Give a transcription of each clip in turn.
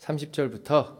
30절부터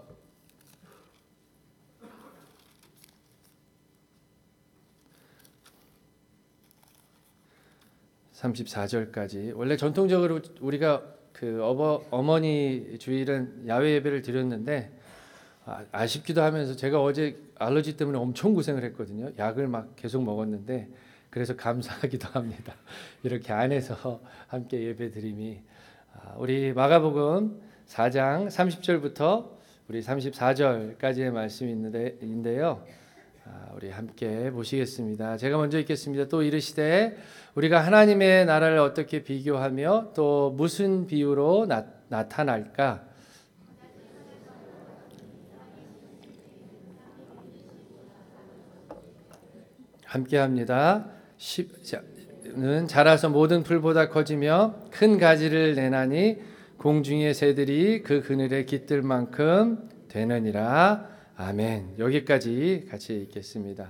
34절까지. 원래 전통적으로 우리가 그 어머니 주일은 야외 예배를 드렸는데 아쉽기도 하면서 제가 어제 알러지 때문에 엄청 고생을 했거든요. 약을 막 계속 먹었는데 그래서 감사하기도 합니다. 이렇게 안에서 함께 예배 드림이. 우리 마가복음 4장 30절부터 우리 34절까지의 말씀이 있는데요. 우리 함께 보시겠습니다. 제가 먼저 읽겠습니다. 또 이르시되 우리가 하나님의 나라를 어떻게 비교하며 또 무슨 비유로 나타날까? 함께합니다. 는 자라서 모든 풀보다 커지며 큰 가지를 내나니 공중의 새들이 그 그늘에 깃들 만큼 되느니라. 아멘. 여기까지 같이 읽겠습니다.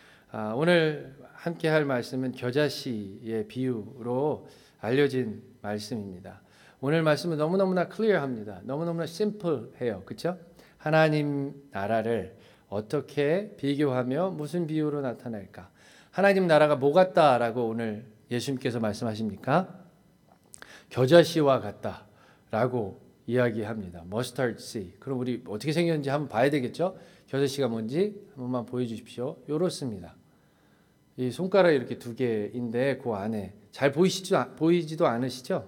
오늘 함께 할 말씀은 겨자씨의 비유로 알려진 말씀입니다. 오늘 말씀은 너무너무나 클리어합니다. 너무너무나 심플해요. 그렇죠? 하나님 나라를 어떻게 비교하며 무슨 비유로 나타낼까? 하나님 나라가 뭐 같다라고 오늘 예수님께서 말씀하십니까? 겨자씨와 같다라고 이야기합니다. 머스타드 씨. 그럼 우리 어떻게 생겼는지 한번 봐야 되겠죠? 겨자씨가 뭔지 한 번만 보여주십시오. 요렇습니다. 이 손가락 이렇게 두 개인데 그 안에 잘 보이지도 않으시죠?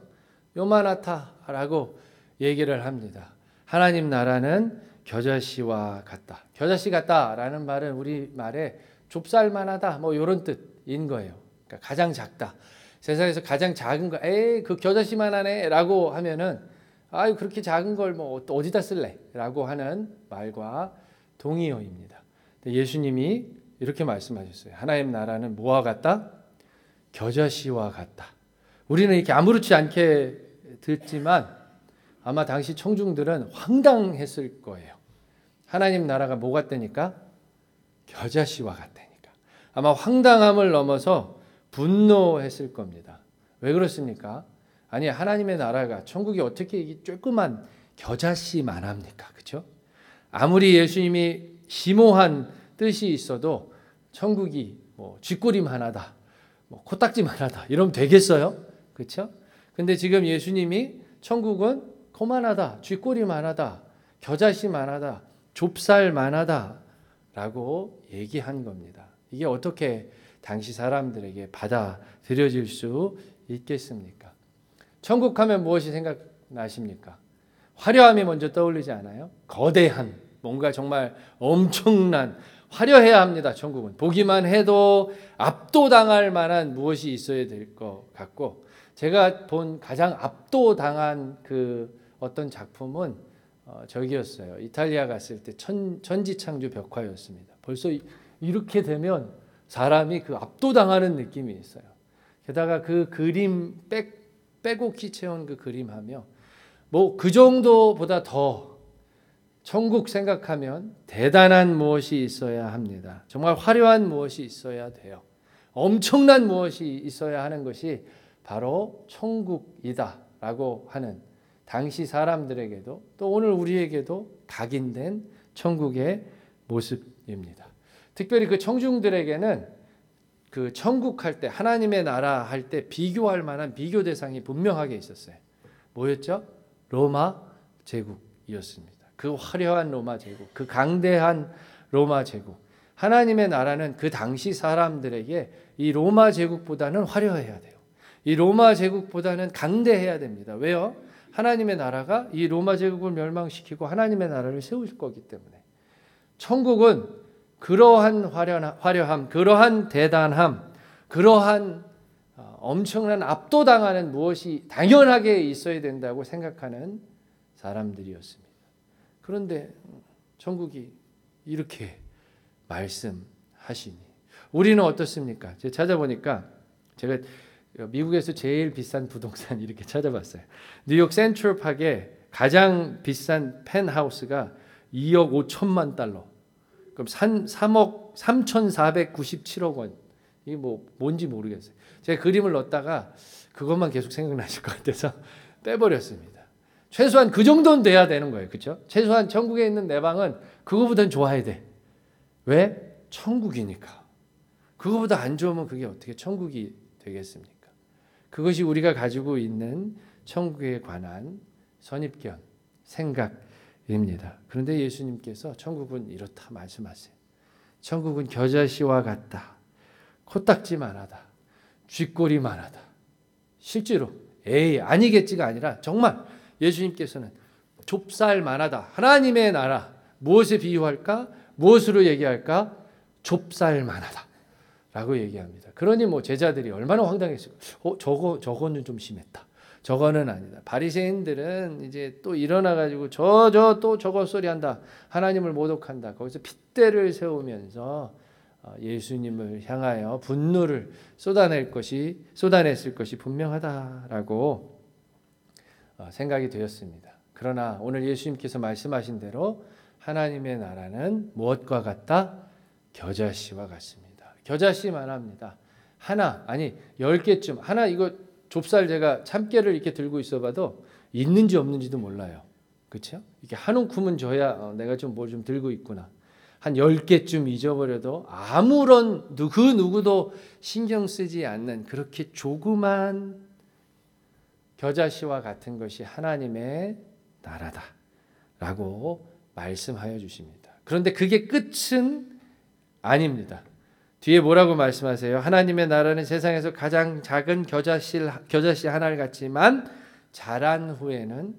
요만하다라고 얘기를 합니다. 하나님 나라는 겨자씨와 같다. 겨자씨 같다라는 말은 우리 말에 좁쌀만하다 뭐 이런 뜻인 거예요. 그러니까 가장 작다. 세상에서 가장 작은 거, 에이 그 겨자씨만하네라고 하면은 아유 그렇게 작은 걸 뭐 어디다 쓸래라고 하는 말과 동의어입니다. 예수님이 이렇게 말씀하셨어요. 하나님 나라는 뭐와 같다? 겨자씨와 같다. 우리는 이렇게 아무렇지 않게 듣지만 아마 당시 청중들은 황당했을 거예요. 하나님 나라가 뭐 같다니까? 겨자씨와 같다니까. 아마 황당함을 넘어서 분노했을 겁니다. 왜 그렇습니까? 아니 하나님의 나라가 천국이 어떻게 이 조그만 겨자씨만 합니까? 그렇죠? 아무리 예수님이 심오한 뜻이 있어도 천국이 뭐 쥐꼬림 하나다, 뭐 코딱지만 하다 이러면 되겠어요? 그렇죠? 근데 지금 예수님이 천국은 코만하다, 쥐꼬리만 하다, 겨자씨만 하다, 좁쌀만 하다라고 얘기한 겁니다. 이게 어떻게 당시 사람들에게 받아들여질 수 있겠습니까? 천국 하면 무엇이 생각나십니까? 화려함이 먼저 떠올리지 않아요? 거대한, 뭔가 정말 엄청난, 화려해야 합니다. 천국은 보기만 해도 압도당할 만한 무엇이 있어야 될 것 같고, 제가 본 가장 압도당한 그 어떤 작품은 저기였어요. 이탈리아 갔을 때 천지창조 벽화였습니다. 벌써 이렇게 되면 사람이 그 압도당하는 느낌이 있어요. 게다가 그 그림 빼곡히 채운 그 그림하며 뭐 그 정도보다 더 천국 생각하면 대단한 무엇이 있어야 합니다. 정말 화려한 무엇이 있어야 돼요. 엄청난 무엇이 있어야 하는 것이 바로 천국이다라고 하는 당시 사람들에게도 또 오늘 우리에게도 각인된 천국의 모습입니다. 특별히 그 청중들에게는 그 천국 할 때, 하나님의 나라 할 때 비교할 만한 비교 대상이 분명하게 있었어요. 뭐였죠? 로마 제국이었습니다. 그 화려한 로마 제국, 그 강대한 로마 제국. 하나님의 나라는 그 당시 사람들에게 이 로마 제국보다는 화려해야 돼요. 이 로마 제국보다는 강대해야 됩니다. 왜요? 하나님의 나라가 이 로마 제국을 멸망시키고 하나님의 나라를 세우실 거기 때문에. 천국은 그러한 화려함, 그러한 대단함, 그러한 엄청난 압도당하는 무엇이 당연하게 있어야 된다고 생각하는 사람들이었습니다. 그런데 천국이 이렇게 말씀하시니 우리는 어떻습니까? 제가 찾아보니까 제가 미국에서 제일 비싼 부동산 이렇게 찾아봤어요. 뉴욕 센트럴파크에 가장 비싼 펜하우스가 2억 5천만 달러. 그럼 3억 3,497억 원. 이게 뭔지 모르겠어요. 제가 그림을 넣었다가 그것만 계속 생각나실 것 같아서 빼버렸습니다. 최소한 그 정도는 돼야 되는 거예요. 그렇죠? 최소한 천국에 있는 내 방은 그거보다는 좋아야 돼. 왜? 천국이니까. 그거보다 안 좋으면 그게 어떻게 천국이 되겠습니까? 그것이 우리가 가지고 있는 천국에 관한 선입견, 생각입니다. 그런데 예수님께서 천국은 이렇다 말씀하세요. 천국은 겨자씨와 같다. 코딱지만하다. 쥐꼬리만하다. 실제로 아니겠지가 아니라 정말 예수님께서는 좁쌀만하다. 하나님의 나라 무엇에 비유할까? 무엇으로 얘기할까? 좁쌀만하다 라고 얘기합니다. 그러니 뭐 제자들이 얼마나 황당했을까? 저거는 좀 심했다. 저거는 아니다. 바리새인들은 이제 또 일어나 가지고 또 저거 소리한다. 하나님을 모독한다. 거기서 핏대를 세우면서 예수님을 향하여 분노를 쏟아냈을 것이 분명하다라고 생각이 되었습니다. 그러나 오늘 예수님께서 말씀하신 대로 하나님의 나라는 무엇과 같다? 겨자씨와 같습니다. 겨자씨만 합니다. 10개쯤. 이거 좁쌀 제가 참깨를 이렇게 들고 있어봐도 있는지 없는지도 몰라요. 그렇죠? 이게 한 움큼은 줘야 내가 좀 뭘 좀 들고 있구나. 한 10개쯤 잊어버려도 아무런 그 누구도 신경 쓰지 않는 그렇게 조그만 겨자씨와 같은 것이 하나님의 나라다라고 말씀하여 주십니다. 그런데 그게 끝은 아닙니다. 뒤에 뭐라고 말씀하세요? 하나님의 나라는 세상에서 가장 작은 겨자씨 하나를 같지만 자란 후에는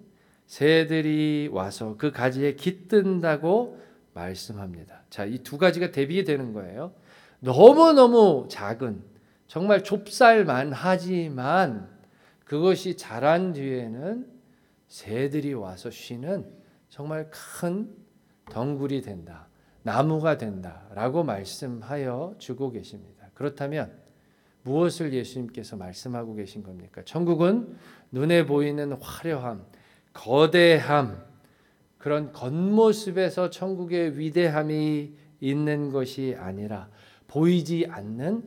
새들이 와서 그 가지에 깃든다고 말씀합니다. 자, 이 두 가지가 대비되는 거예요. 너무너무 작은 정말 좁쌀만 하지만 그것이 자란 뒤에는 새들이 와서 쉬는 정말 큰 덩굴이 된다. 나무가 된다라고 말씀하여 주고 계십니다. 그렇다면 무엇을 예수님께서 말씀하고 계신 겁니까? 천국은 눈에 보이는 화려함, 거대함, 그런 겉모습에서 천국의 위대함이 있는 것이 아니라 보이지 않는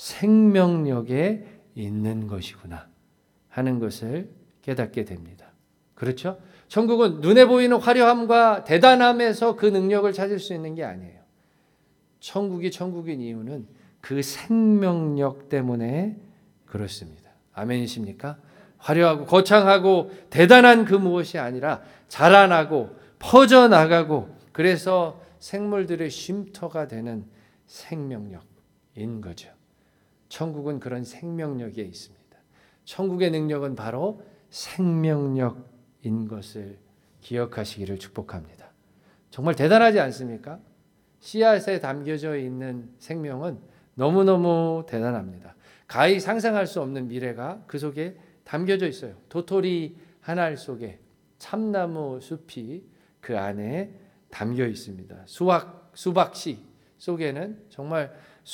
생명력에 있는 것이구나 하는 것을 깨닫게 됩니다. 그렇죠? 천국은 눈에 보이는 화려함과 대단함에서 그 능력을 찾을 수 있는 게 아니에요. 천국이 천국인 이유는 그 생명력 때문에 그렇습니다. 아멘이십니까? 화려하고 거창하고 대단한 그 무엇이 아니라 자라나고 퍼져나가고 그래서 생물들의 쉼터가 되는 생명력인 거죠. 천국은 그런 생명력에 있습니다. 천국의 능력은 바로 생명력인 것을 기억하시기를 축복합니다. 정말 대단하지 않습니까? 씨앗에 담겨져 있는 생명은 너무너무 대단합니다. 가히 상상할 수 없는 미래가 그 속에 담겨져 있어요. 도토리 한 알 속에 참나무 숲이 그 안에 담겨 있습니다. 수박씨 속에는 정말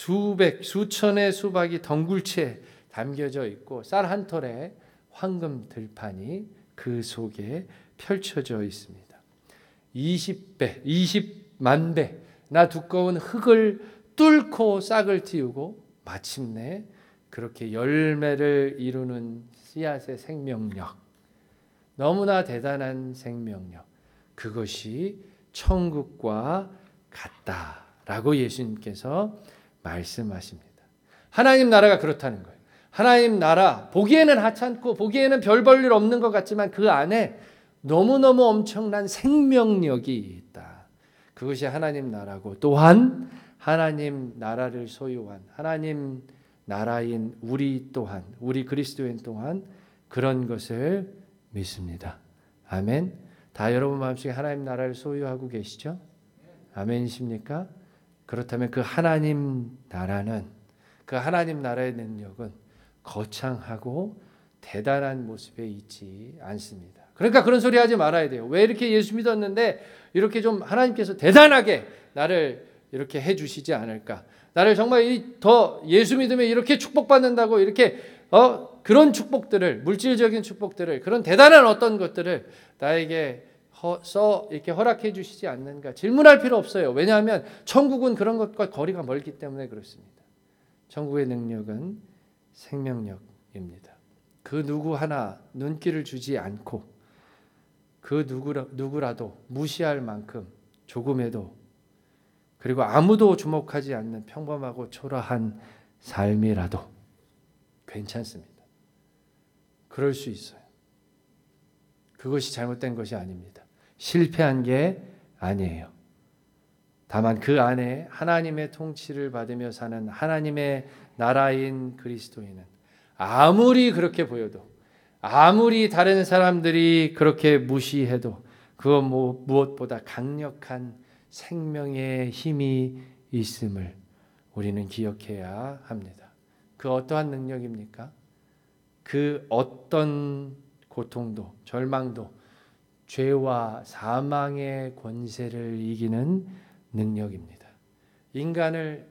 수천의 수박이 덩굴채 담겨져 있고 쌀 한 톨에 황금 들판이 그 속에 펼쳐져 있습니다. 20배, 20만 배나 두꺼운 흙을 뚫고 싹을 틔우고 마침내 그렇게 열매를 이루는 씨앗의 생명력, 너무나 대단한 생명력, 그것이 천국과 같다라고 예수님께서 말씀하십니다. 하나님 나라가 그렇다는 거예요. 하나님 나라, 보기에는 하찮고 보기에는 별 볼 일 없는 것 같지만 그 안에 너무너무 엄청난 생명력이 있다. 그것이 하나님 나라고 또한 하나님 나라를 소유한 하나님 나라인 우리 또한, 우리 그리스도인 또한 그런 것을 믿습니다. 아멘. 다 여러분 마음속에 하나님 나라를 소유하고 계시죠? 아멘이십니까? 그렇다면 그 하나님 나라는, 그 하나님 나라의 능력은 거창하고 대단한 모습에 있지 않습니다. 그러니까 그런 소리 하지 말아야 돼요. 왜 이렇게 예수 믿었는데 이렇게 좀 하나님께서 대단하게 나를 이렇게 해주시지 않을까? 나를 정말 더 예수 믿으면 이렇게 축복받는다고 이렇게 그런 축복들을, 물질적인 축복들을, 그런 대단한 어떤 것들을 나에게 이렇게 허락해 주시지 않는가? 질문할 필요 없어요. 왜냐하면 천국은 그런 것과 거리가 멀기 때문에 그렇습니다. 천국의 능력은 생명력입니다. 그 누구 하나 눈길을 주지 않고 그 누구라도 무시할 만큼 조금에도, 그리고 아무도 주목하지 않는 평범하고 초라한 삶이라도 괜찮습니다. 그럴 수 있어요. 그것이 잘못된 것이 아닙니다. 실패한 게 아니에요. 다만 그 안에 하나님의 통치를 받으며 사는 하나님의 나라인 그리스도인은 아무리 그렇게 보여도, 아무리 다른 사람들이 그렇게 무시해도 그것 무엇보다 강력한 생명의 힘이 있음을 우리는 기억해야 합니다. 그 어떠한 능력입니까? 그 어떤 고통도, 절망도 죄와 사망의 권세를 이기는 능력입니다. 인간을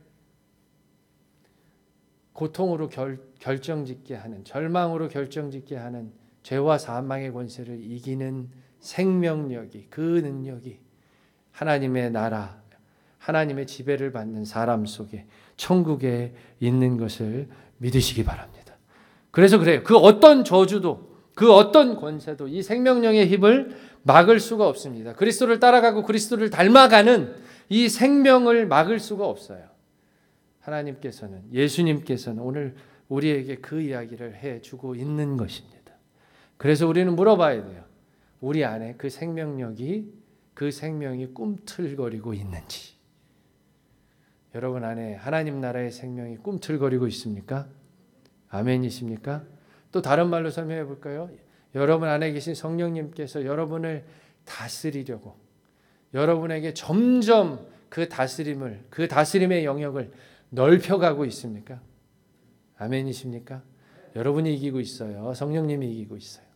고통으로 결정짓게 하는, 절망으로 결정짓게 하는 죄와 사망의 권세를 이기는 생명력이, 그 능력이 하나님의 나라, 하나님의 지배를 받는 사람 속에, 천국에 있는 것을 믿으시기 바랍니다. 그래서 그래요. 그 어떤 저주도, 그 어떤 권세도 이 생명력의 힘을 막을 수가 없습니다. 그리스도를 따라가고 그리스도를 닮아가는 이 생명을 막을 수가 없어요. 하나님께서는, 예수님께서는 오늘 우리에게 그 이야기를 해주고 있는 것입니다. 그래서 우리는 물어봐야 돼요. 우리 안에 그 생명력이, 그 생명이 꿈틀거리고 있는지. 여러분 안에 하나님 나라의 생명이 꿈틀거리고 있습니까? 아멘이십니까? 또 다른 말로 설명해 볼까요? 여러분 안에 계신 성령님께서 여러분을 다스리려고, 여러분에게 점점 그 다스림을, 그 다스림의 영역을 넓혀가고 있습니까? 아멘이십니까? 여러분이 이기고 있어요. 성령님이 이기고 있어요.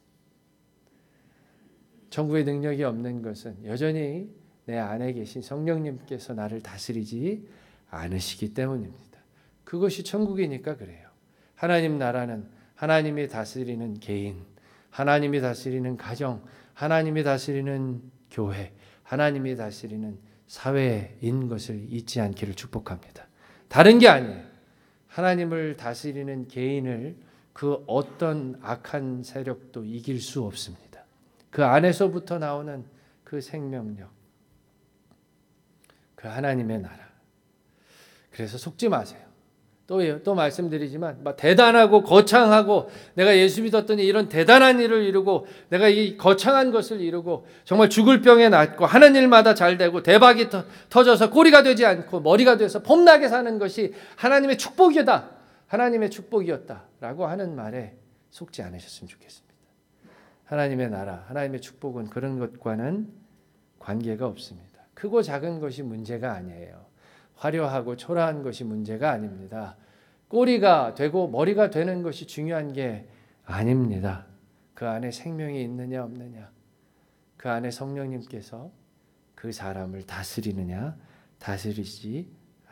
천국의 능력이 없는 것은 여전히 내 안에 계신 성령님께서 나를 다스리지 않으시기 때문입니다. 그것이 천국이니까 그래요. 하나님 나라는 하나님이 다스리는 개인, 하나님이 다스리는 가정, 하나님이 다스리는 교회, 하나님이 다스리는 사회인 것을 잊지 않기를 축복합니다. 다른 게 아니에요. 하나님을 다스리는 개인을 그 어떤 악한 세력도 이길 수 없습니다. 그 안에서부터 나오는 그 생명력, 그 하나님의 나라. 그래서 속지 마세요. 또 말씀드리지만 대단하고 거창하고 내가 예수 믿었더니 이런 대단한 일을 이루고 내가 이 거창한 것을 이루고 정말 죽을 병에 낫고 하는 일마다 잘 되고 대박이 터져서 꼬리가 되지 않고 머리가 돼서 폼나게 사는 것이 하나님의 축복이다, 하나님의 축복이었다라고 하는 말에 속지 않으셨으면 좋겠습니다. 하나님의 나라, 하나님의 축복은 그런 것과는 관계가 없습니다. 크고 작은 것이 문제가 아니에요. 화려하고 초라한 것이 문제가 아닙니다. 꼬리가 되고 머리가 되는 것이 중요한 게 아닙니다. 그 안에 생명이 있느냐 없느냐, 그 안에 성령님께서 그 사람을 다스리느냐 다스리지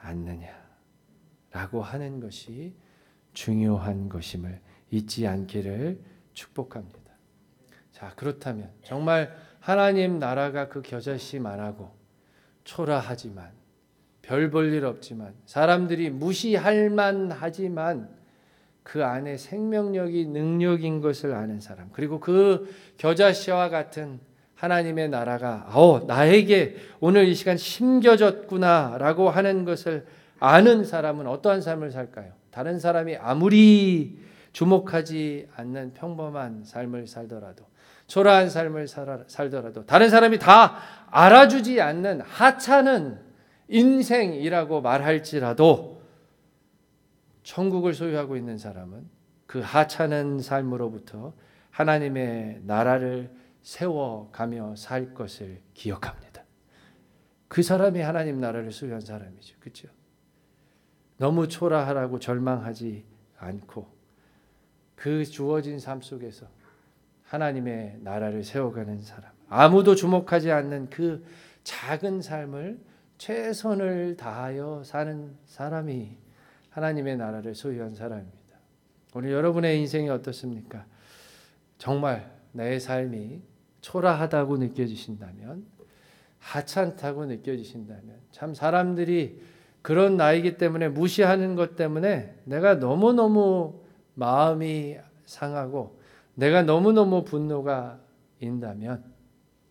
않느냐라고 하는 것이 중요한 것임을 잊지 않기를 축복합니다. 자, 그렇다면 정말 하나님 나라가 그 겨자씨 만하고 초라하지만 별 볼 일 없지만 사람들이 무시할 만하지만 그 안에 생명력이 능력인 것을 아는 사람, 그리고 그 겨자씨와 같은 하나님의 나라가 나에게 오늘 이 시간 심겨졌구나라고 하는 것을 아는 사람은 어떠한 삶을 살까요? 다른 사람이 아무리 주목하지 않는 평범한 삶을 살더라도, 초라한 삶을 살더라도, 다른 사람이 다 알아주지 않는 하찮은 인생이라고 말할지라도 천국을 소유하고 있는 사람은 그 하찮은 삶으로부터 하나님의 나라를 세워가며 살 것을 기억합니다. 그 사람이 하나님 나라를 소유한 사람이죠. 그렇죠? 너무 초라하라고 절망하지 않고 그 주어진 삶 속에서 하나님의 나라를 세워가는 사람, 아무도 주목하지 않는 그 작은 삶을 최선을 다하여 사는 사람이 하나님의 나라를 소유한 사람입니다. 오늘 여러분의 인생이 어떻습니까? 정말 내 삶이 초라하다고 느껴지신다면, 하찮다고 느껴지신다면, 참 사람들이 그런 나이기 때문에 무시하는 것 때문에 내가 너무너무 마음이 상하고 내가 너무너무 분노가 인다면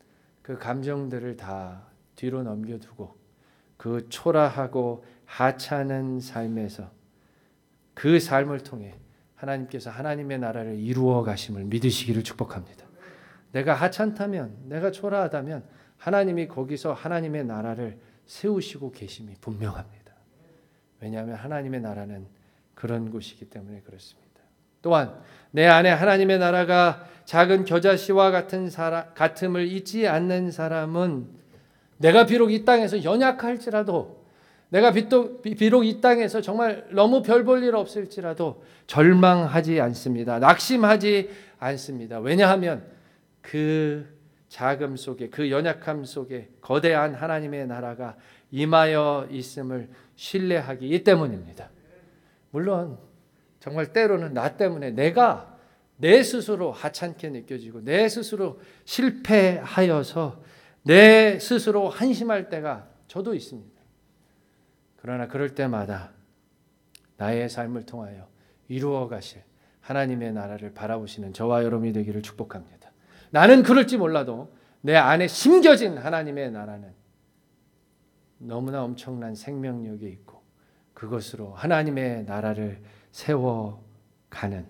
그 감정들을 다 뒤로 넘겨두고 그 초라하고 하찮은 삶에서 그 삶을 통해 하나님께서 하나님의 나라를 이루어 가심을 믿으시기를 축복합니다. 내가 하찮다면, 내가 초라하다면 하나님이 거기서 하나님의 나라를 세우시고 계심이 분명합니다. 왜냐하면 하나님의 나라는 그런 곳이기 때문에 그렇습니다. 또한 내 안에 하나님의 나라가 작은 겨자씨와 같음을 잊지 않는 사람은 내가 비록 이 땅에서 연약할지라도, 내가 비록 이 땅에서 정말 너무 별 볼 일 없을지라도 절망하지 않습니다. 낙심하지 않습니다. 왜냐하면 그 자금 속에, 그 연약함 속에 거대한 하나님의 나라가 임하여 있음을 신뢰하기 때문입니다. 물론 정말 때로는 나 때문에 내가 내 스스로 하찮게 느껴지고 내 스스로 실패하여서 내 스스로 한심할 때가 저도 있습니다. 그러나 그럴 때마다 나의 삶을 통하여 이루어 가실 하나님의 나라를 바라보시는 저와 여러분이 되기를 축복합니다. 나는 그럴지 몰라도 내 안에 심겨진 하나님의 나라는 너무나 엄청난 생명력이 있고 그것으로 하나님의 나라를 세워가는,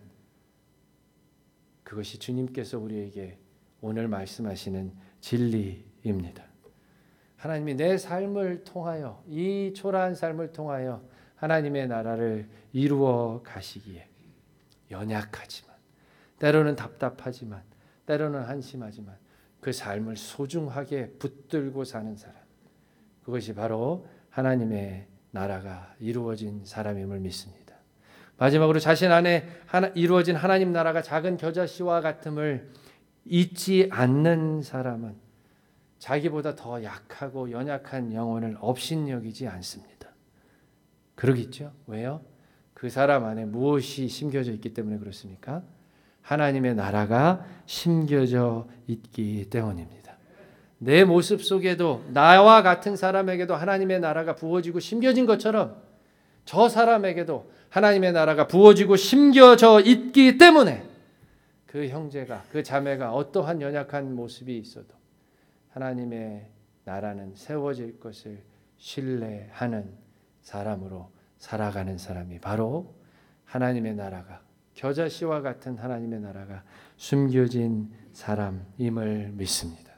그것이 주님께서 우리에게 오늘 말씀하시는 진리입니다. 하나님이 내 삶을 통하여, 이 초라한 삶을 통하여 하나님의 나라를 이루어 가시기에 연약하지만, 때로는 답답하지만, 때로는 한심하지만 그 삶을 소중하게 붙들고 사는 사람, 그것이 바로 하나님의 나라가 이루어진 사람임을 믿습니다. 마지막으로 자신 안에 이루어진 하나님 나라가 작은 겨자씨와 같음을 잊지 않는 사람은 자기보다 더 약하고 연약한 영혼을 업신여기지 않습니다. 그러겠죠? 왜요? 그 사람 안에 무엇이 심겨져 있기 때문에 그렇습니까? 하나님의 나라가 심겨져 있기 때문입니다. 내 모습 속에도 나와 같은 사람에게도 하나님의 나라가 부어지고 심겨진 것처럼 저 사람에게도 하나님의 나라가 부어지고 심겨져 있기 때문에 그 형제가, 그 자매가 어떠한 연약한 모습이 있어도 하나님의 나라는 세워질 것을 신뢰하는 사람으로 살아가는 사람이 바로 하나님의 나라가, 겨자씨와 같은 하나님의 나라가 숨겨진 사람임을 믿습니다.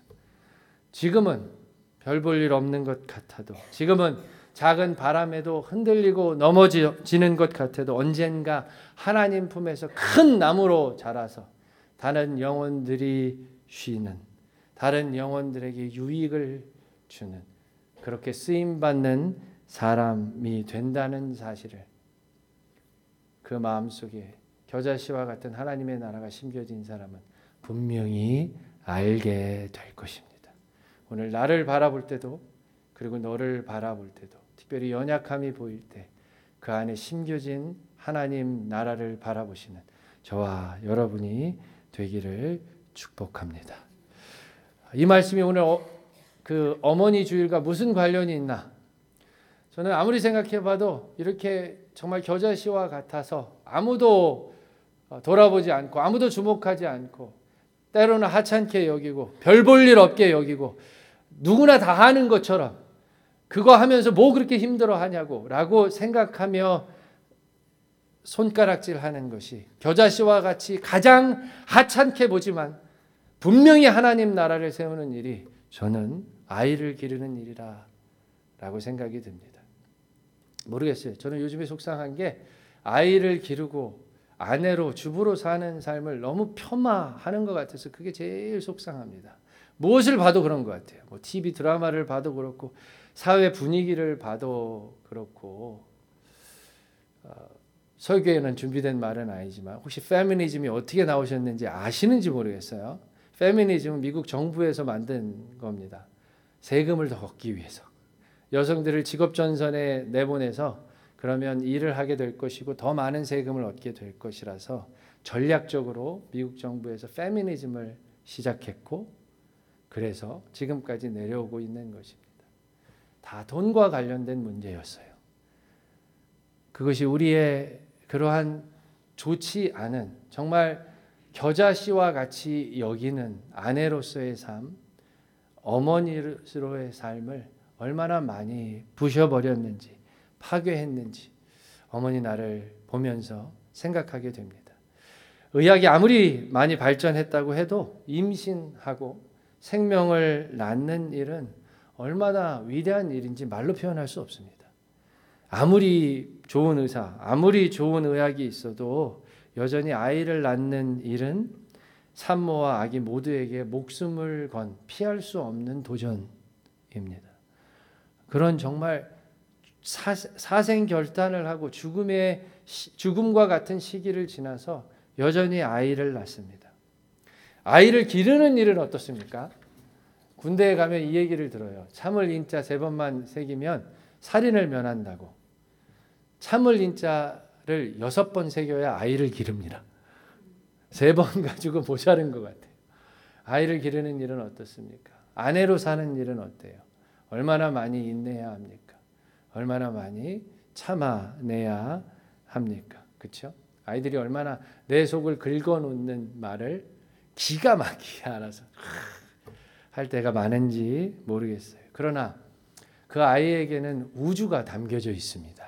지금은 별 볼 일 없는 것 같아도, 지금은 작은 바람에도 흔들리고 넘어지는 것 같아도 언젠가 하나님 품에서 큰 나무로 자라서 다른 영혼들이 쉬는, 다른 영혼들에게 유익을 주는, 그렇게 쓰임받는 사람이 된다는 사실을 그 마음속에 겨자씨와 같은 하나님의 나라가 심겨진 사람은 분명히 알게 될 것입니다. 오늘 나를 바라볼 때도, 그리고 너를 바라볼 때도, 특별히 연약함이 보일 때 그 안에 심겨진 하나님 나라를 바라보시는 저와 여러분이 되기를 축복합니다. 이 말씀이 오늘 그 어머니 주일과 무슨 관련이 있나? 저는 아무리 생각해봐도 이렇게 정말 겨자씨와 같아서 아무도 돌아보지 않고 아무도 주목하지 않고 때로는 하찮게 여기고 별 볼 일 없게 여기고 누구나 다 하는 것처럼 그거 하면서 뭐 그렇게 힘들어하냐고 라고 생각하며 손가락질하는 것이 겨자씨와 같이 가장 하찮게 보지만 분명히 하나님 나라를 세우는 일이 저는 아이를 기르는 일이라 라고 생각이 듭니다. 모르겠어요. 저는 요즘에 속상한 게 아이를 기르고 아내로 주부로 사는 삶을 너무 폄하하는 것 같아서 그게 제일 속상합니다. 무엇을 봐도 그런 것 같아요. 뭐 TV 드라마를 봐도 그렇고 사회 분위기를 봐도 그렇고 설교에는 준비된 말은 아니지만 혹시 페미니즘이 어떻게 나오셨는지 아시는지 모르겠어요. 페미니즘은 미국 정부에서 만든 겁니다. 세금을 더 얻기 위해서. 여성들을 직업전선에 내보내서 그러면 일을 하게 될 것이고 더 많은 세금을 얻게 될 것이라서 전략적으로 미국 정부에서 페미니즘을 시작했고 그래서 지금까지 내려오고 있는 것입니다. 다 돈과 관련된 문제였어요. 그것이 우리의 그러한 좋지 않은 정말 겨자씨와 같이 여기는 아내로서의 삶, 어머니로의 삶을 얼마나 많이 부셔버렸는지, 파괴했는지 어머니 나를 보면서 생각하게 됩니다. 의학이 아무리 많이 발전했다고 해도 임신하고 생명을 낳는 일은 얼마나 위대한 일인지 말로 표현할 수 없습니다. 아무리 좋은 의사, 아무리 좋은 의학이 있어도 여전히 아이를 낳는 일은 산모와 아기 모두에게 목숨을 건 피할 수 없는 도전입니다. 그런 정말 사생결단을 하고 죽음과 같은 시기를 지나서 여전히 아이를 낳습니다. 아이를 기르는 일은 어떻습니까? 군대에 가면 이 얘기를 들어요. 참을 인자 3번만 새기면 살인을 면한다고. 참을 인자를 6번 새겨야 아이를 기릅니다. 3번 가지고 모자른 것 같아요. 아이를 기르는 일은 어떻습니까? 아내로 사는 일은 어때요? 얼마나 많이 인내해야 합니까? 얼마나 많이 참아내야 합니까? 그렇죠? 아이들이 얼마나 내 속을 긁어놓는 말을 기가 막히게 알아서 할 때가 많은지 모르겠어요. 그러나 그 아이에게는 우주가 담겨져 있습니다.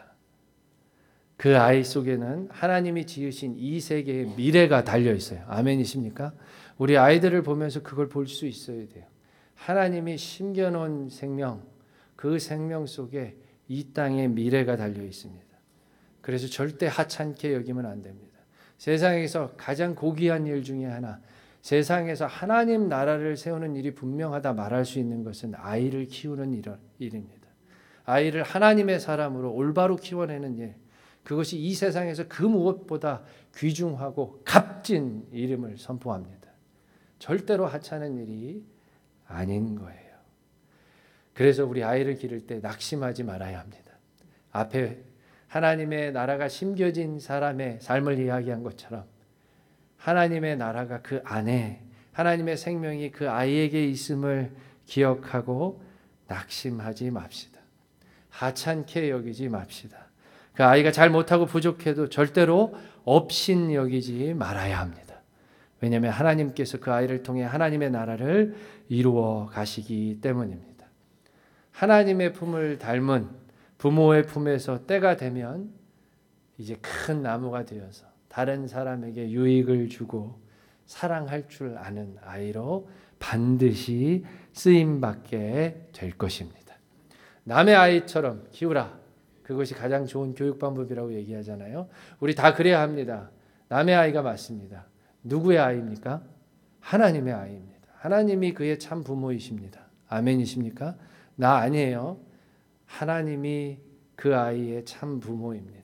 그 아이 속에는 하나님이 지으신 이 세계의 미래가 달려 있어요. 아멘이십니까? 우리 아이들을 보면서 그걸 볼 수 있어야 돼요. 하나님이 심겨놓은 생명, 그 생명 속에 이 땅의 미래가 달려 있습니다. 그래서 절대 하찮게 여기면 안 됩니다. 세상에서 가장 고귀한 일 중에 하나, 세상에서 하나님 나라를 세우는 일이 분명하다 말할 수 있는 것은 아이를 키우는 일입니다. 아이를 하나님의 사람으로 올바로 키워내는 일, 그것이 이 세상에서 그 무엇보다 귀중하고 값진 이름을 선포합니다. 절대로 하찮은 일이 아닌 거예요. 그래서 우리 아이를 기를 때 낙심하지 말아야 합니다. 앞에 하나님의 나라가 심겨진 사람의 삶을 이야기한 것처럼 하나님의 나라가 그 안에, 하나님의 생명이 그 아이에게 있음을 기억하고 낙심하지 맙시다. 하찮게 여기지 맙시다. 그 아이가 잘 못하고 부족해도 절대로 업신 여기지 말아야 합니다. 왜냐하면 하나님께서 그 아이를 통해 하나님의 나라를 이루어 가시기 때문입니다. 하나님의 품을 닮은 부모의 품에서 때가 되면 이제 큰 나무가 되어서 다른 사람에게 유익을 주고 사랑할 줄 아는 아이로 반드시 쓰임받게 될 것입니다. 남의 아이처럼 키우라. 그것이 가장 좋은 교육 방법이라고 얘기하잖아요. 우리 다 그래야 합니다. 남의 아이가 맞습니다. 누구의 아이입니까? 하나님의 아이입니다. 하나님이 그의 참 부모이십니다. 아멘이십니까? 나 아니에요. 하나님이 그 아이의 참 부모입니다.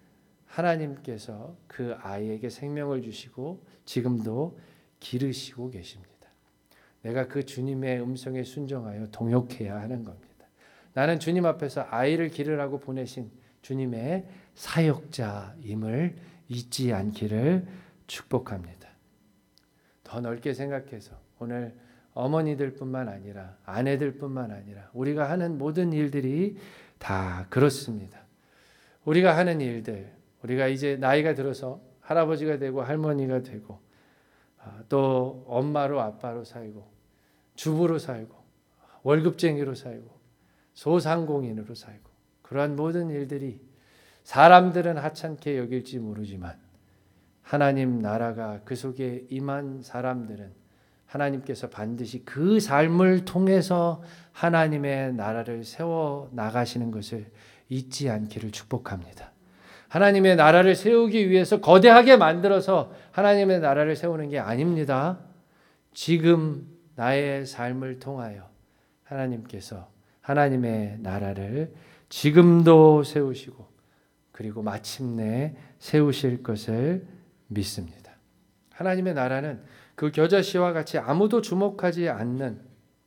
하나님께서 그 아이에게 생명을 주시고 지금도 기르시고 계십니다. 내가 그 주님의 음성에 순종하여 동역해야 하는 겁니다. 나는 주님 앞에서 아이를 기르라고 보내신 주님의 사역자임을 잊지 않기를 축복합니다. 더 넓게 생각해서 오늘 어머니들뿐만 아니라 아내들뿐만 아니라 우리가 하는 모든 일들이 다 그렇습니다. 우리가 하는 일들, 우리가 이제 나이가 들어서 할아버지가 되고 할머니가 되고 또 엄마로 아빠로 살고 주부로 살고 월급쟁이로 살고 소상공인으로 살고 그러한 모든 일들이 사람들은 하찮게 여길지 모르지만 하나님 나라가 그 속에 임한 사람들은 하나님께서 반드시 그 삶을 통해서 하나님의 나라를 세워 나가시는 것을 잊지 않기를 축복합니다. 하나님의 나라를 세우기 위해서 거대하게 만들어서 하나님의 나라를 세우는 게 아닙니다. 지금 나의 삶을 통하여 하나님께서 하나님의 나라를 지금도 세우시고 그리고 마침내 세우실 것을 믿습니다. 하나님의 나라는 그 겨자씨와 같이 아무도 주목하지 않는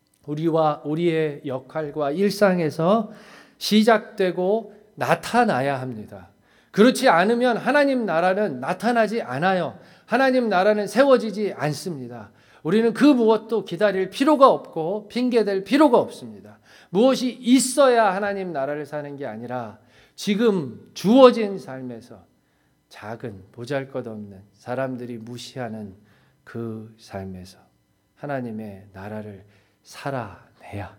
우리의 역할과 일상에서 시작되고 나타나야 합니다. 그렇지 않으면 하나님 나라는 나타나지 않아요. 하나님 나라는 세워지지 않습니다. 우리는 그 무엇도 기다릴 필요가 없고 핑계댈 필요가 없습니다. 무엇이 있어야 하나님 나라를 사는 게 아니라 지금 주어진 삶에서 작은 보잘것없는 사람들이 무시하는 그 삶에서 하나님의 나라를 살아내야 해야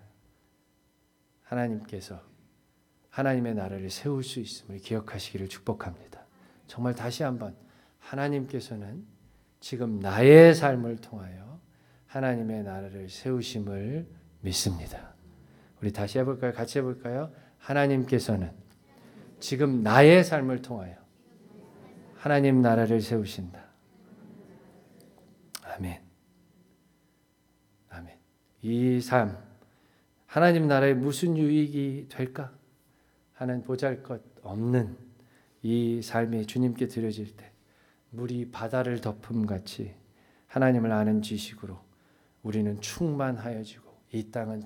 하나님께서 하나님의 나라를 세울 수 있음을 기억하시기를 축복합니다. 정말 다시 한번 하나님께서는 지금 나의 삶을 통하여 하나님의 나라를 세우심을 믿습니다. 우리 다시 해볼까요? 같이 해볼까요? 하나님께서는 지금 나의 삶을 통하여 하나님 나라를 세우신다. 아멘. 아멘. 이 삶, 하나님 나라에 무슨 유익이 될까 하는 보잘것없는 이 삶이 주님께 드려질 때 물이 바다를 덮음같이 하나님을 아는 지식으로 우리는 충만하여지고 이 땅은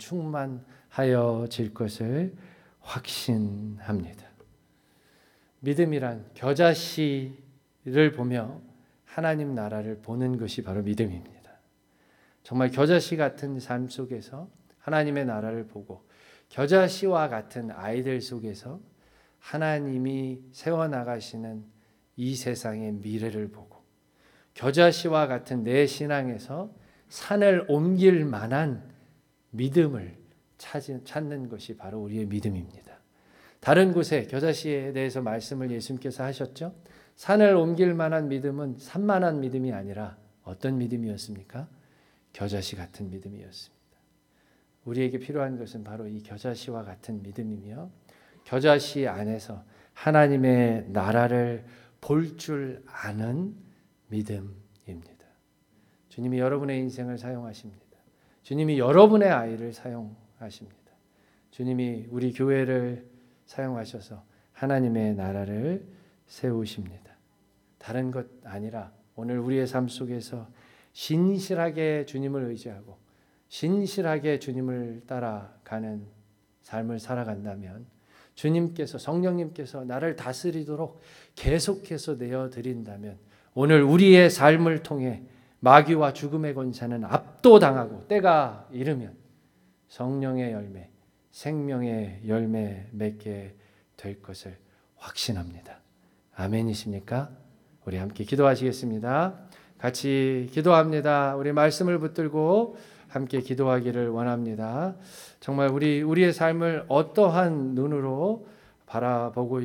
충만하여질 것을 확신합니다. 믿음이란 겨자씨를 보며 하나님 나라를 보는 것이 바로 믿음입니다. 정말 겨자씨 같은 삶 속에서 하나님의 나라를 보고 겨자씨와 같은 아이들 속에서 하나님이 세워나가시는 이 세상의 미래를 보고 겨자씨와 같은 내 신앙에서 산을 옮길 만한 믿음을 찾는 것이 바로 우리의 믿음입니다. 다른 곳에 겨자씨에 대해서 말씀을 예수님께서 하셨죠. 산을 옮길 만한 믿음은 산만한 믿음이 아니라 어떤 믿음이었습니까? 겨자씨 같은 믿음이었습니다. 우리에게 필요한 것은 바로 이 겨자씨와 같은 믿음이며 겨자씨 안에서 하나님의 나라를 볼 줄 아는 믿음입니다. 주님이 여러분의 인생을 사용하십니다. 주님이 여러분의 아이를 사용하십니다. 주님이 우리 교회를 사용하셔서 하나님의 나라를 세우십니다. 다른 것 아니라 오늘 우리의 삶 속에서 신실하게 주님을 의지하고 신실하게 주님을 따라가는 삶을 살아간다면 주님께서 성령님께서 나를 다스리도록 계속해서 내어드린다면 오늘 우리의 삶을 통해 마귀와 죽음의 권세는 압도당하고 때가 이르면 성령의 열매, 생명의 열매 맺게 될 것을 확신합니다. 아멘이십니까? 우리 함께 기도하시겠습니다. 같이 기도합니다. 우리 말씀을 붙들고 함께 기도하기를 원합니다. 정말 우리의 삶을 어떠한 눈으로 바라보고